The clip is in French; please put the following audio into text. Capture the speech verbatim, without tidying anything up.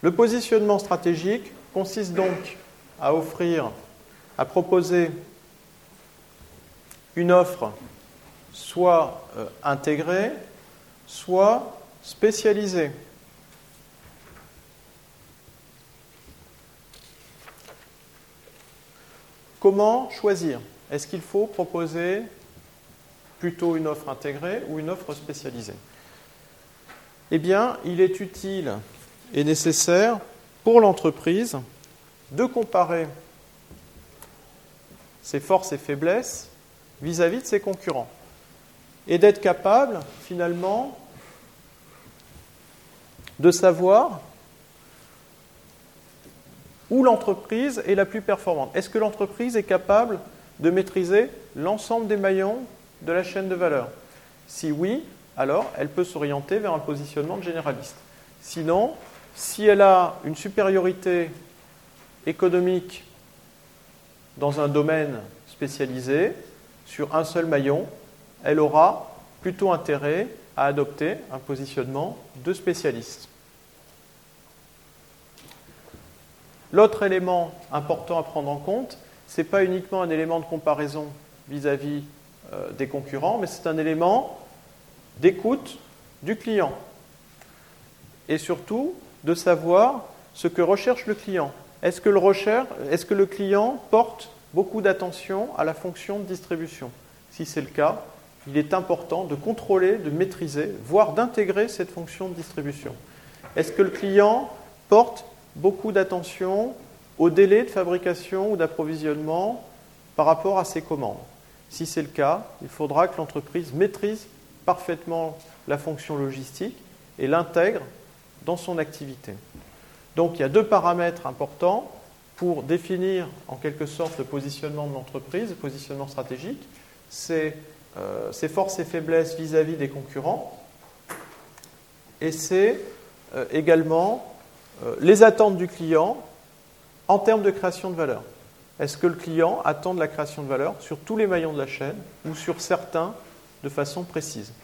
Le positionnement stratégique consiste donc à offrir, à proposer une offre soit euh, intégrée, soit spécialisée. Comment choisir? Est-ce qu'il faut proposer plutôt une offre intégrée ou une offre spécialisée? Eh bien, il est utile et nécessaire pour l'entreprise de comparer ses forces et faiblesses vis-à-vis de ses concurrents et d'être capable, finalement, de savoir où l'entreprise est la plus performante. Est-ce que l'entreprise est capable de maîtriser l'ensemble des maillons de la chaîne de valeur? Si oui, alors elle peut s'orienter vers un positionnement de généraliste. Sinon, si elle a une supériorité économique dans un domaine spécialisé, sur un seul maillon, elle aura plutôt intérêt à adopter un positionnement de spécialiste. L'autre élément important à prendre en compte, ce n'est pas uniquement un élément de comparaison vis-à-vis euh, des concurrents, mais c'est un élément d'écoute du client. Et surtout, de savoir ce que recherche le client. Est-ce que le, recherche, est-ce que le client porte beaucoup d'attention à la fonction de distribution? Si c'est le cas, il est important de contrôler, de maîtriser, voire d'intégrer cette fonction de distribution. Est-ce que le client porte beaucoup d'attention au délai de fabrication ou d'approvisionnement par rapport à ses commandes? Si c'est le cas, il faudra que l'entreprise maîtrise parfaitement la fonction logistique et l'intègre dans son activité. Donc il y a deux paramètres importants pour définir en quelque sorte le positionnement de l'entreprise, le positionnement stratégique. C'est euh, ses forces et faiblesses vis-à-vis des concurrents et c'est euh, également euh, les attentes du client en termes de création de valeur. Est-ce que le client attend de la création de valeur sur tous les maillons de la chaîne ou sur certains de façon précise?